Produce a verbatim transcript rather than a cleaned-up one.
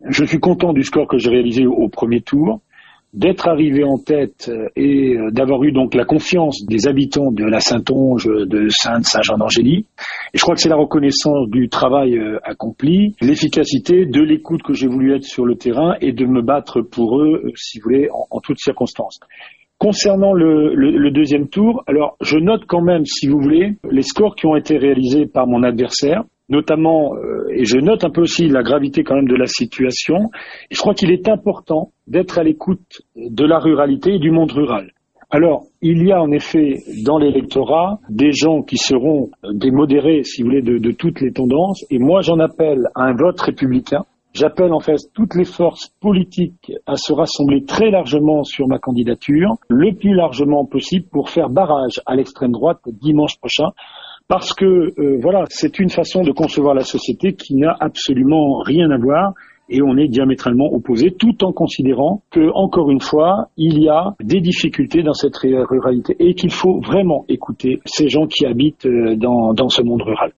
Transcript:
Je suis content du score que j'ai réalisé au, au premier tour, d'être arrivé en tête et d'avoir eu donc la confiance des habitants de la Saintonge, de Saintes, Saint-Jean-d'Angély. Et je crois que c'est la reconnaissance du travail accompli, l'efficacité de l'écoute que j'ai voulu être sur le terrain et de me battre pour eux, si vous voulez, en, en toutes circonstances. Concernant le, le, le deuxième tour, alors je note quand même, si vous voulez, les scores qui ont été réalisés par mon adversaire, notamment, euh, et je note un peu aussi la gravité quand même de la situation, et je crois qu'il est important d'être à l'écoute de la ruralité et du monde rural. Alors, il y a en effet dans l'électorat des gens qui seront des modérés, si vous voulez, de, de toutes les tendances, et moi j'en appelle à un vote républicain. J'appelle en fait toutes les forces politiques à se rassembler très largement sur ma candidature, le plus largement possible pour faire barrage à l'extrême droite dimanche prochain, parce que euh, voilà, c'est une façon de concevoir la société qui n'a absolument rien à voir et on est diamétralement opposés, tout en considérant que, encore une fois, il y a des difficultés dans cette ruralité et qu'il faut vraiment écouter ces gens qui habitent dans, dans ce monde rural.